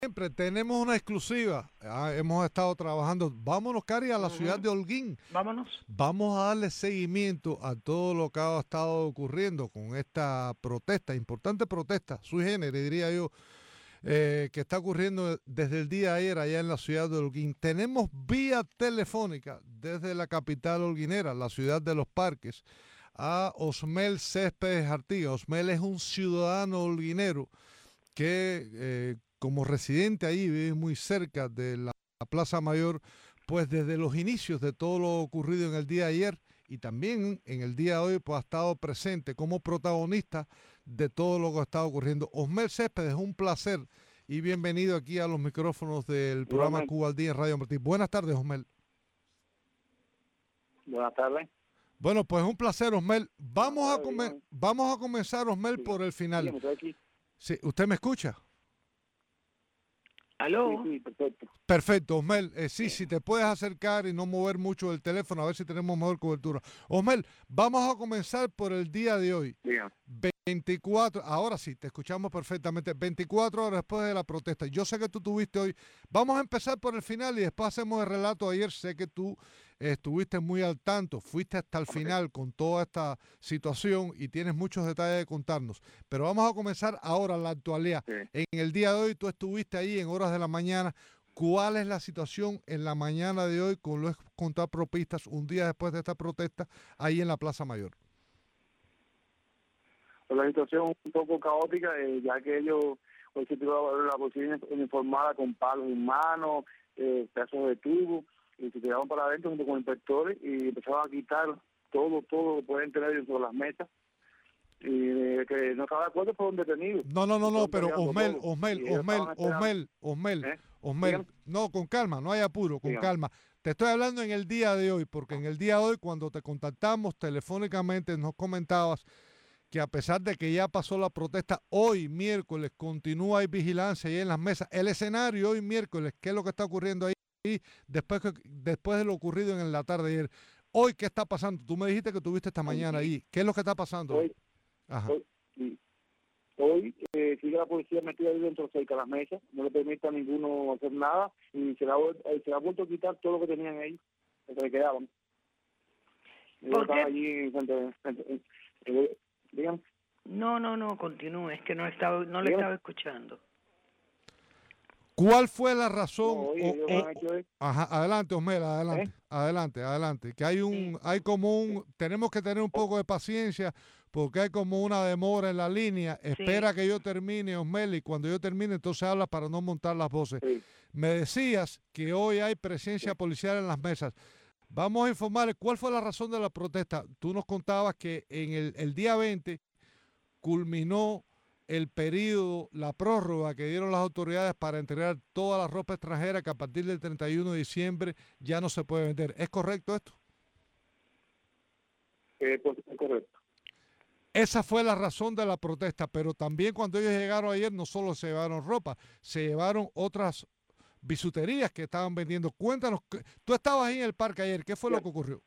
Siempre tenemos una exclusiva. Hemos estado trabajando. Vámonos, Cari, a la ciudad de Holguín. Vámonos. Vamos a darle seguimiento a todo lo que ha estado ocurriendo con esta protesta, importante protesta, sui generis, diría yo, que está ocurriendo desde el día de ayer allá en la ciudad de Holguín. Tenemos vía telefónica desde la capital holguinera, la ciudad de los parques, a Osmel Céspedes Artigas. Osmel es un ciudadano holguinero que como residente ahí vive muy cerca de la Plaza Mayor, pues desde los inicios de todo lo ocurrido en el día de ayer y también en el día de hoy, pues ha estado presente como protagonista de todo lo que ha estado ocurriendo. Osmel Céspedes, un placer y bienvenido aquí a los micrófonos del programa Cuba al Día en Radio Martí. Buenas tardes, Osmel. Buenas tardes. Bueno, pues un placer, Osmel. Vamos a comenzar, Osmel, por el final. Dígame, estoy aquí. Sí, ¿usted me escucha? ¿Aló? Sí, perfecto. Perfecto, Osmel. Sí, si te puedes acercar y no mover mucho el teléfono, a ver si tenemos mejor cobertura. Osmel, vamos a comenzar por el día de hoy. Dígame. 24, ahora sí, te escuchamos perfectamente. 24 horas después de la protesta. Yo sé que tú tuviste hoy. Vamos a empezar por el final y después hacemos el relato de ayer. Sé que tú estuviste muy al tanto, fuiste hasta el final con toda esta situación y tienes muchos detalles de contarnos. Pero vamos a comenzar ahora la actualidad. Sí. En el día de hoy tú estuviste ahí en horas de la mañana. ¿Cuál es la situación en la mañana de hoy con los contrapropistas un día después de esta protesta ahí en la Plaza Mayor? Pues la situación un poco caótica, ya que ellos hoy se tiró la policía uniformada con palos en mano, pedazos de tubo, y se tiraron para adentro junto con inspectores y empezaron a quitar todo lo que pueden tener dentro de las mesas. Y que no estaba de acuerdo fueron detenidos. No, pero Osmel, Osmel, no, con calma, no hay apuro, con calma. Te estoy hablando en el día de hoy, porque en el día de hoy, cuando te contactamos telefónicamente, nos comentabas que a pesar de que ya pasó la protesta, hoy miércoles continúa hay vigilancia ahí en las mesas. El escenario hoy miércoles, ¿qué es lo que está ocurriendo ahí después de lo ocurrido en la tarde de ayer? Hoy, ¿qué está pasando? Tú me dijiste que tuviste esta mañana ahí. ¿Qué es lo que está pasando hoy? Ajá. Hoy sigue la policía metida ahí dentro cerca de las mesas, no le permite a ninguno hacer nada y se le ha vuelto a quitar todo lo que tenían ahí, lo que le quedaban. ¿Por qué? Allí dígame. No, continúe, es que no le estaba escuchando. ¿Cuál fue la razón? No, Ajá, adelante, Osmel, adelante. Que tenemos que tener un poco de paciencia porque hay como una demora en la línea. Espera que yo termine, Osmel, y cuando yo termine entonces habla para no montar las voces. Sí. Me decías que hoy hay presencia policial en las mesas. Vamos a informar cuál fue la razón de la protesta. Tú nos contabas que en el día 20 culminó el periodo, la prórroga que dieron las autoridades para entregar toda la ropa extranjera que a partir del 31 de diciembre ya no se puede vender. ¿Es correcto esto? Pues es correcto. Esa fue la razón de la protesta, pero también cuando ellos llegaron ayer no solo se llevaron ropa, se llevaron otras bisuterías que estaban vendiendo. Cuéntanos, tú estabas ahí en el parque ayer, ¿qué fue lo que ocurrió?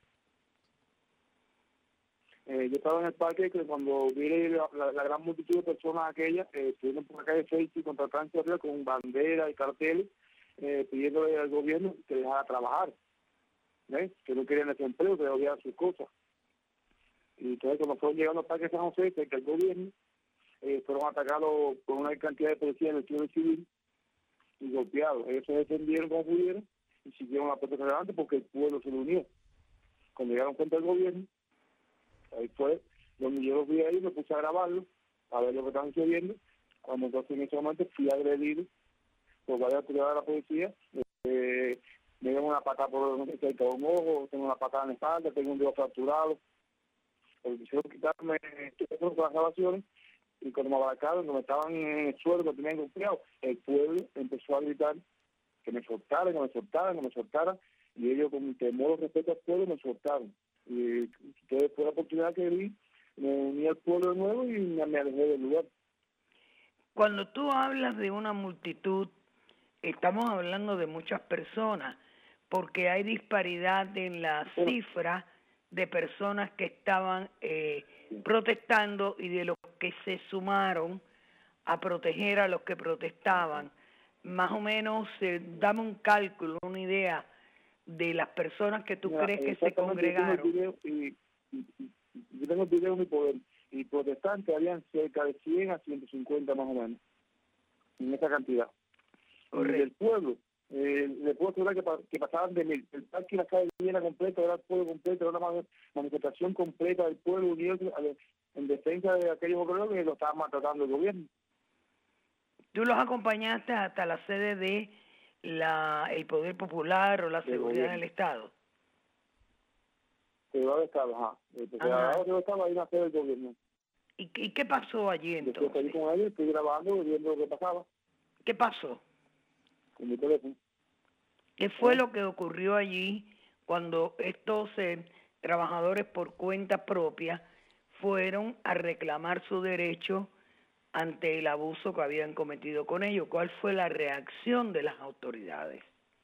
Yo estaba en el parque que cuando vi la gran multitud de personas aquellas, estuvieron por la calle Feiti contra Francia con banderas y carteles pidiéndole al gobierno que dejara trabajar, que no querían ese empleo, que odiaban sus cosas. Y entonces cuando fueron llegando al parque San José, cerca del gobierno, fueron atacados por una cantidad de policías vestidos de civil y golpeados. Ellos se defendieron como pudieron y siguieron la protesta adelante porque el pueblo se lo unió. Cuando llegaron contra el gobierno, ahí fue donde yo los vi ahí, me puse a grabarlo, a ver lo que estaban sucediendo. Cuando entonces en ese momento fui agredido por varias autoridades de la policía, me dieron una patada por cerca de un ojo, tengo una patada en la espalda, tengo un dedo fracturado. Quisieron quitarme todas las grabaciones y cuando me abarcaron, cuando estaban en el suelo, que tenían golpeado, el pueblo empezó a gritar que me soltaran, y ellos con temor y respeto al pueblo me soltaron. Y entonces fue la oportunidad que vi, me uní al pueblo de nuevo y me alejé del lugar. Cuando tú hablas de una multitud, estamos hablando de muchas personas, porque hay disparidad en la cifra de personas que estaban protestando y de los que se sumaron a proteger a los que protestaban. más o menos, dame un cálculo, una idea de las personas que tú crees que se congregaron. Yo tengo el video en mi poder, y protestantes habían cerca de 100 a 150 más o menos, en esa cantidad. Correcto. Y del pueblo, le puedo asegurar que pasaban de 1000. El parque y la calle llena completa, era el pueblo completo, era una manifestación completa del pueblo unido en defensa de aquellos obreros que lo estaban maltratando el gobierno. ¿Tú los acompañaste hasta la sede de el Poder Popular o la Seguridad del Estado? Seguridad del Estado, ajá. Ahora estaba ahí en la sede del gobierno. ¿Y qué pasó allí Yo entonces? estoy con ellos, estoy grabando, viendo lo que pasaba. ¿Qué pasó? Con mi teléfono. ¿Qué fue lo que ocurrió allí cuando estos trabajadores por cuenta propia fueron a reclamar su derecho ante el abuso que habían cometido con ellos? ¿Cuál fue la reacción de las autoridades?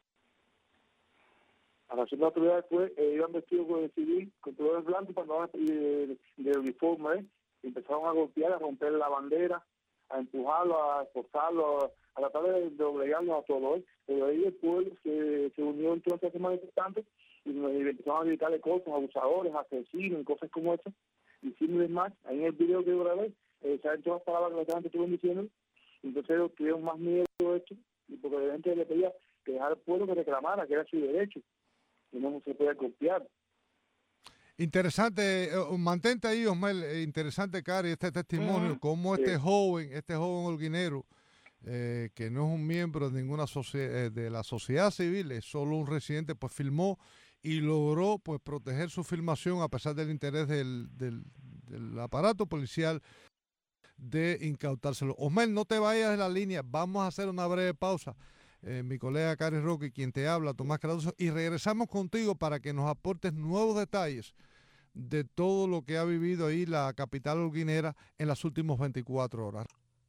La reacción de las autoridades fue, iban vestidos con el civil, con colores blancos, pantalones de uniforme, y empezaron a golpear, a romper la bandera, a empujarlo, a esforzarlo, a tratar de obligarnos a todos. Pero ahí el pueblo se unió entonces a esos manifestantes y empezaron a gritarle cosas, abusadores, asesinos, cosas como esas. Y sin más, ahí en el video que yo grabé, saben todas las palabras que la gente estuvo diciendo, entonces ellos tuvieron más miedo de esto, y porque la gente le pedía que dejara al pueblo que reclamara, que era su derecho, y no se puede copiar. Interesante, mantente ahí, Osmel, interesante, Cari, este testimonio, cómo este joven holguinero, que no es un miembro de ninguna de la sociedad civil, es solo un residente, pues filmó y logró pues proteger su filmación a pesar del interés del aparato policial de incautárselo. Osmel, no te vayas de la línea, vamos a hacer una breve pausa. Mi colega Cari Roque, quien te habla, Tomás Cardoso, y regresamos contigo para que nos aportes nuevos detalles de todo lo que ha vivido ahí la capital holguinera en las últimas 24 horas.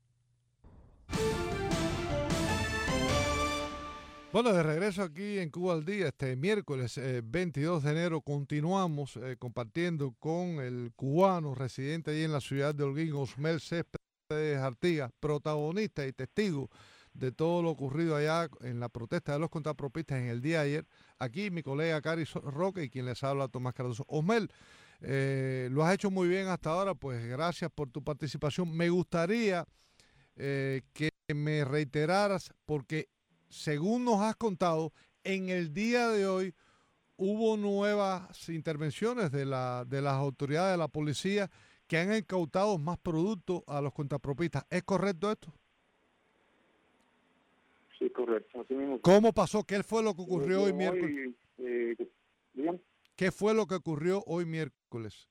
Bueno, de regreso aquí en Cuba al Día, este miércoles 22 de enero, continuamos compartiendo con el cubano residente ahí en la ciudad de Holguín, Osmel Céspedes Artigas, protagonista y testigo de todo lo ocurrido allá en la protesta de los contrapropistas en el día de ayer. Aquí mi colega Cari Roque y quien les habla, Tomás Cardoso. Osmel, lo has hecho muy bien hasta ahora, pues gracias por tu participación. Me gustaría que me reiteraras, porque según nos has contado, en el día de hoy hubo nuevas intervenciones de las autoridades de la policía que han incautado más productos a los contrapropistas. ¿Es correcto esto? Sí, correcto. Así mismo. ¿Cómo pasó? ¿Qué fue lo que ocurrió hoy miércoles? ¿Qué fue lo que ocurrió hoy miércoles?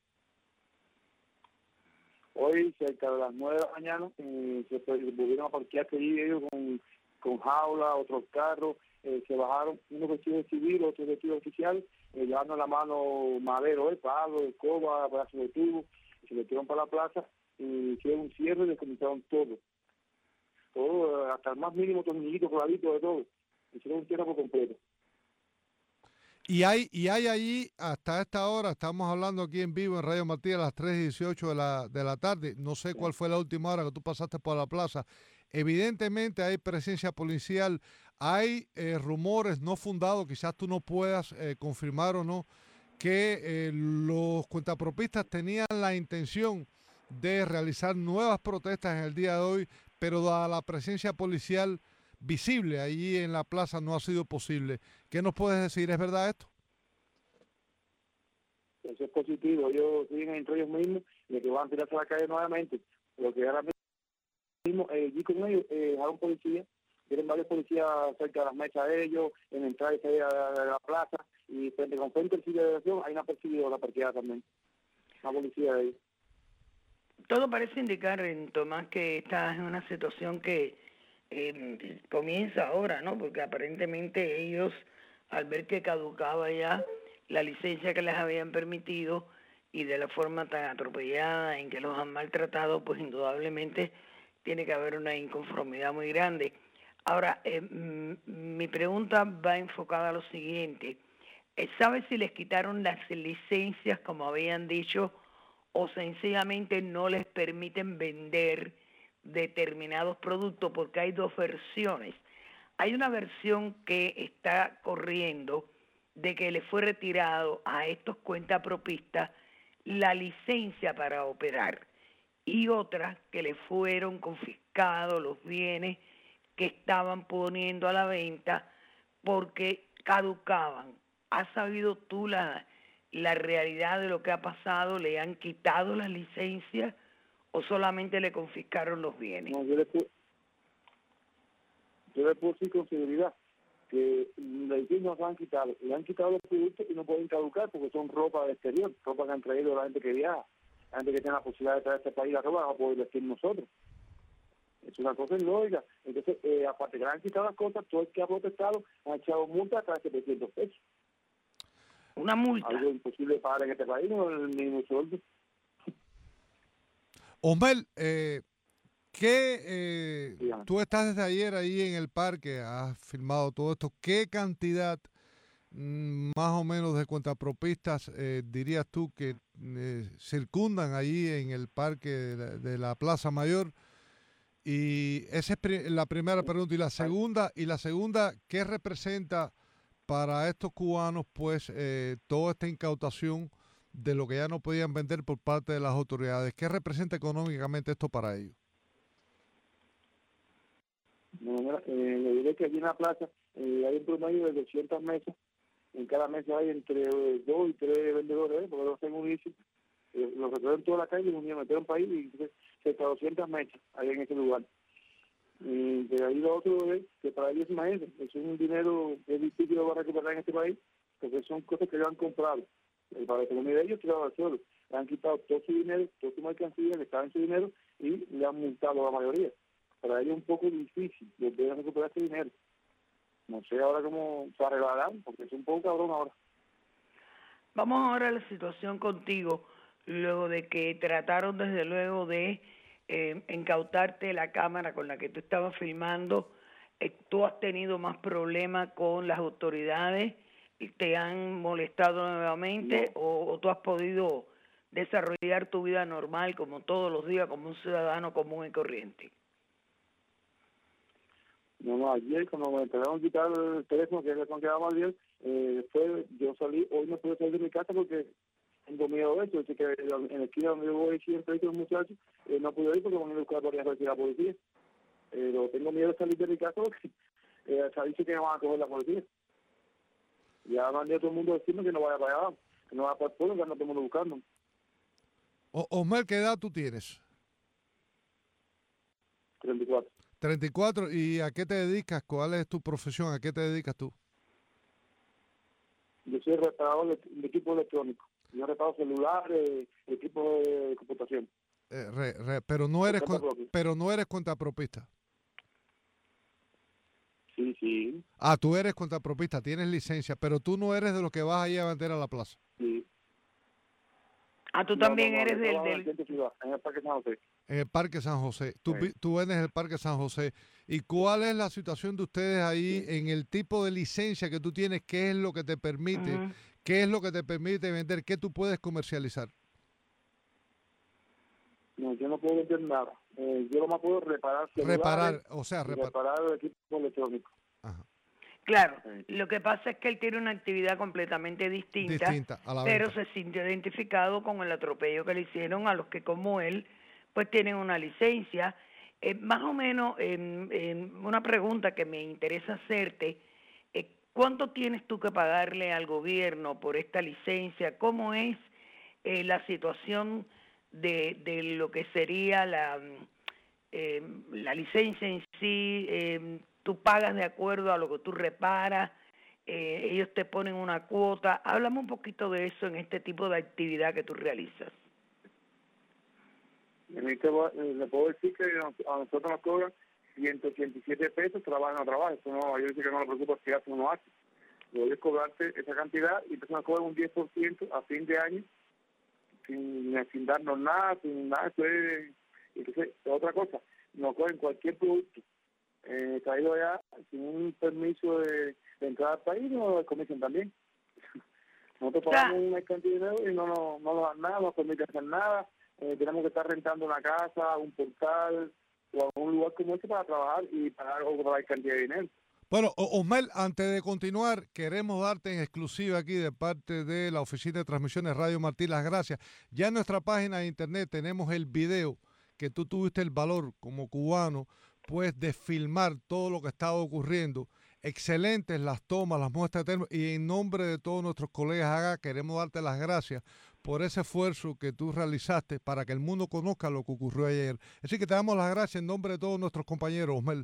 Hoy, cerca de las 9 de la mañana, se volvieron a parquearse ahí ellos con jaula, otros carros, se bajaron, unos vestidos de civil, otros vestidos oficiales, llevando en la mano madero, palo, escoba, brazos de tubo, y se metieron para la plaza y hicieron un cierre y desconectaron todo, hasta el más mínimo tornillito, clavito, de todo. Hicieron un cierre por completo. Y hay allí, hasta esta hora, estamos hablando aquí en vivo en Radio Martí a las 3:18 de la tarde, no sé cuál fue la última hora que tú pasaste por la plaza. Evidentemente hay presencia policial, hay rumores no fundados, quizás tú no puedas confirmar o no, que los cuentapropistas tenían la intención de realizar nuevas protestas en el día de hoy, pero dada la presencia policial visible allí en la plaza no ha sido posible. ¿Qué nos puedes decir? ¿Es verdad esto? Eso es positivo. Ellos siguen entre ellos mismos de que van a tirarse a la calle nuevamente. Lo que ahora mismo, allí con ellos, dejaron policía, tienen varios policías cerca de las mesas de ellos, en la entrada y salida de la plaza, y frente con frente del sitio de elección hay una perseguidora parqueada también, una policía de ellos. Todo parece indicar, Tomás, que esta es una situación que comienza ahora, ¿no? Porque aparentemente ellos, al ver que caducaba ya la licencia que les habían permitido y de la forma tan atropellada en que los han maltratado, pues indudablemente tiene que haber una inconformidad muy grande. Ahora, mi pregunta va enfocada a lo siguiente. ¿Sabes si les quitaron las licencias, como habían dicho, o sencillamente no les permiten vender determinados productos? Porque hay dos versiones. hay una versión que está corriendo de que le fue retirado a estos cuentapropistas la licencia para operar y otras que le fueron confiscados los bienes que estaban poniendo a la venta porque caducaban. ¿Has sabido tú la realidad de lo que ha pasado? ¿Le han quitado las licencias o solamente le confiscaron los bienes? No, yo le puedo decir con seguridad que la licencia no se han quitado. Le han quitado los productos y no pueden caducar porque son ropa de exterior, ropa que han traído la gente que viaja. La gente que tiene la posibilidad de traer a este país la ropa, no poder vestir nosotros. Es una cosa ilógica. Entonces, aparte que le han quitado las cosas, todo el que ha protestado ha echado multa hasta de 700 pesos. Una multa. Algo imposible de pagar en este país, no el mínimo sueldo. Osmel, tú estás desde ayer ahí en el parque, has filmado todo esto. ¿Qué cantidad más o menos de cuentapropistas dirías tú que circundan allí en el parque de la Plaza Mayor? Y esa es la primera pregunta. Y la segunda, ¿qué representa para estos cubanos pues toda esta incautación de lo que ya no podían vender por parte de las autoridades? ¿Qué representa económicamente esto para ellos? Le diré que allí en la plaza hay un promedio de 200 mesas. En cada mesa hay entre 2 y 3 vendedores, porque los tengo unirse. Los recorren toda la calle y unieron, metieron país y cerca de 200 mesas ahí en ese lugar. Y de ahí lo otro es que para ellos, imagínense, es un dinero que es difícil de recuperar en este país, porque son cosas que ellos han comprado. Para la economía de ellos, tirado al suelo. Le han quitado todo su dinero, toda su mercancía, le estaban su dinero y le han multado a la mayoría. Para ellos es un poco difícil de recuperar ese dinero. No sé ahora cómo se arreglarán, porque es un poco cabrón ahora. Vamos ahora a la situación contigo, luego de que trataron desde luego de incautarte la cámara con la que tú estabas filmando. ¿Tú has tenido más problemas con las autoridades? ¿Te han molestado nuevamente? No. ¿O tú has podido desarrollar tu vida normal como todos los días, como un ciudadano común y corriente? No, ayer cuando me empezaron a quitar el teléfono, que es con que quedaba ayer, yo salí, hoy no pude salir de mi casa porque tengo miedo de eso. Así que en la esquina donde yo voy siempre con los muchachos, no pude ir porque van a buscar varias veces la policía. Pero tengo miedo de salir de mi casa porque dice que me van a coger la policía. Ya mandé a todo el mundo a decirme que no vaya para allá, que no vaya para el pueblo, que anda todo el mundo buscando. Osmel, ¿qué edad tú tienes? 34. 34. ¿Y a qué te dedicas? ¿Cuál es tu profesión? ¿A qué te dedicas tú? Yo soy reparador de equipo electrónico. Yo reparo celulares, equipo de computación. Pero no eres cuentapropista. Sí. Ah, tú eres cuentapropista, tienes licencia, pero tú no eres de los que vas ahí a vender a la plaza. Sí. Ah, tú también eres en el Parque San José. En el Parque San José. Sí. Tú vendes el Parque San José. ¿Y cuál es la situación de ustedes ahí en el tipo de licencia que tú tienes? ¿Qué es lo que te permite? Uh-huh. ¿Qué es lo que te permite vender? ¿Qué tú puedes comercializar? No, yo no puedo vender nada. Yo lo más puedo reparar celulares. Reparar el equipo electrónico. Ajá. Claro, lo que pasa es que él tiene una actividad completamente distinta a la pero venta. Se sintió identificado con el atropello que le hicieron a los que como él pues tienen una licencia. Más o menos, una pregunta que me interesa hacerte, ¿cuánto tienes tú que pagarle al gobierno por esta licencia? ¿Cómo es la situación de lo que sería la licencia en sí? ¿Tú pagas de acuerdo a lo que tú reparas? ¿Ellos te ponen una cuota? Háblame un poquito de eso en este tipo de actividad que tú realizas. Le puedo decir que a nosotros nos cobran 187 pesos, trabajo no trabajo. Eso no, yo digo que no me preocupa si hace o no hace. Lo voy a cobrarte esa cantidad y entonces nos cobran un 10% a fin de año sin darnos nada, sin nada. Entonces, otra cosa, nos cobran cualquier producto traído allá sin un permiso de entrada al país, nos comisión también. Nosotros pagamos una cantidad de dinero y no nos dan nada, no nos permiten hacer nada. Tenemos que estar rentando una casa, un portal o algún lugar como este para trabajar y pagar cantidad de dinero. Bueno, Osmel, antes de continuar, queremos darte en exclusiva aquí de parte de la Oficina de Transmisiones Radio Martí las gracias. Ya en nuestra página de internet tenemos el video que tú tuviste el valor como cubano, pues, de filmar todo lo que estaba ocurriendo. Excelentes las tomas, las muestras de termo, y en nombre de todos nuestros colegas acá queremos darte las gracias por ese esfuerzo que tú realizaste para que el mundo conozca lo que ocurrió ayer. Así que te damos las gracias en nombre de todos nuestros compañeros, Osmel.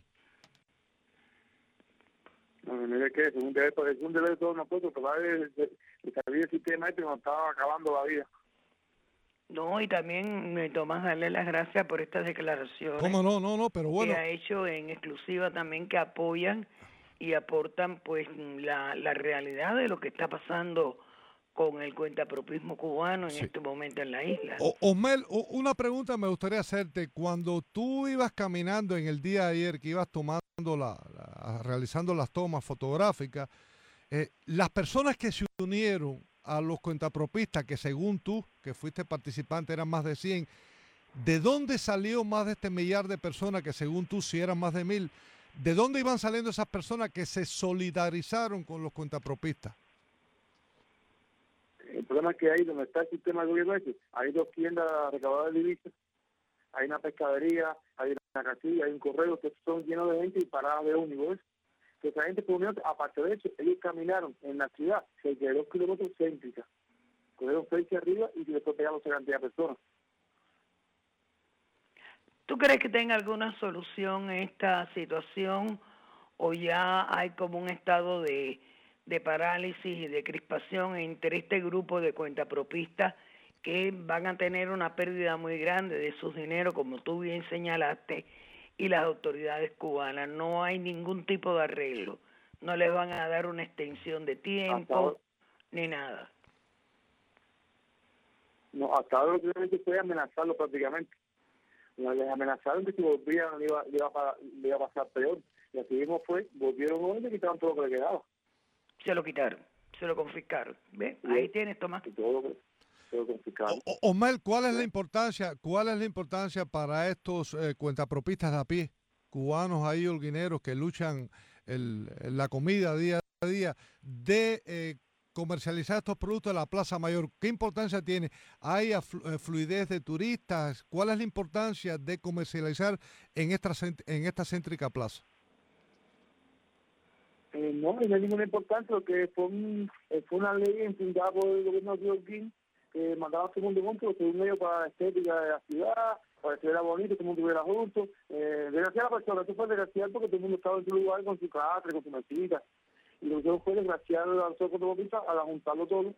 No, mire que es un deber de todos nosotros, tratar de salir del sistema este que nos estaba acabando la vida. No, y también me tomas darle las gracias por estas declaraciones. ¿Cómo no? No, pero bueno. Que ha hecho en exclusiva también, que apoyan y aportan pues la realidad de lo que está pasando con el cuentapropismo cubano en este momento en la isla. Osmel, una pregunta me gustaría hacerte. Cuando tú ibas caminando en el día de ayer, que ibas tomando realizando las tomas fotográficas, las personas que se unieron a los cuentapropistas, que según tú, que fuiste participante, eran más de 100, ¿de dónde salió más de este millar de personas que según tú sí eran más de 1000? ¿De dónde iban saliendo esas personas que se solidarizaron con los cuentapropistas? El problema es que ahí donde está el sistema de gobierno ese, hay 2 tiendas recaudadoras de divisas, hay una pescadería, hay una casilla, hay un correo, que son llenos de gente y paradas de ómnibus. Que esa gente, por aparte de eso, ellos caminaron en la ciudad, cerca de 2 kilómetros céntrica, cogieron fecha arriba y después pegaron esa cantidad de personas. ¿Tú crees que tenga alguna solución esta situación o ya hay como un estado de parálisis y de crispación entre este grupo de cuentapropistas que van a tener una pérdida muy grande de sus dineros, como tú bien señalaste, y las autoridades cubanas? No hay ningún tipo de arreglo, no les van a dar una extensión de tiempo ni nada. No, hasta ahora lo que fue amenazarlo prácticamente. Les amenazaron que si volvían le iba a pasar peor. Y así mismo fue, volvieron hoy y le quitaron todo lo que le quedaba. Se lo quitaron, se lo confiscaron. ¿Ves? Sí. Ahí tienes, Tomás. Y todo lo que se lo confiscaron. Osmel, ¿cuál es la importancia para estos cuentapropistas de a pie, cubanos ahí, holguineros, que luchan la comida día a día, de comercializar estos productos de la Plaza Mayor? ¿Qué importancia tiene? ¿Hay fluidez de turistas? ¿Cuál es la importancia de comercializar en esta céntrica plaza? No hay ninguna importancia, porque fue una ley enfrentada por el gobierno de Holguín, que mandaba a todo el mundo junto, según ellos, para la estética de la ciudad, para que se viera bonito, todo el mundo estuviera junto. Desgraciar a la persona, eso fue desgraciar porque todo el mundo estaba en su lugar con su catre, con su mesita. Y lo que fue desgraciar a los cuentapropistas al juntarlo todo.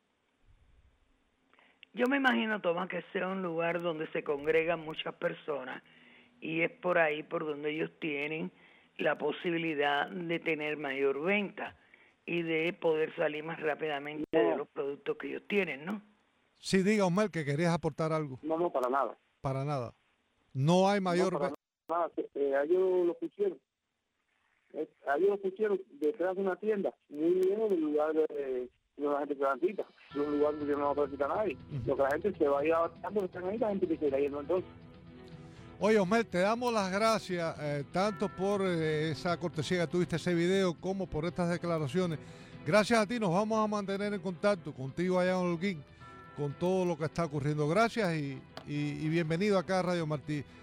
Yo me imagino, Tomás, que sea un lugar donde se congregan muchas personas y es por ahí por donde ellos tienen la posibilidad de tener mayor venta y de poder salir más rápidamente de los productos que ellos tienen, ¿no? Sí, diga, Osmel, que querías aportar algo. No, para nada. Para nada. No hay mayor venta. Nada, ellos lo pusieron. Ellos lo pusieron detrás de una tienda, muy lejos del lugar de la gente que transita. Es un lugar donde no transita nadie. Lo que la gente se va a ir adaptando, están ahí, la gente que se irá yendo entonces. Oye, Osmel, te damos las gracias tanto por esa cortesía que tuviste ese video como por estas declaraciones. Gracias a ti, nos vamos a mantener en contacto contigo allá en Holguín con todo lo que está ocurriendo. Gracias y bienvenido acá a Radio Martí.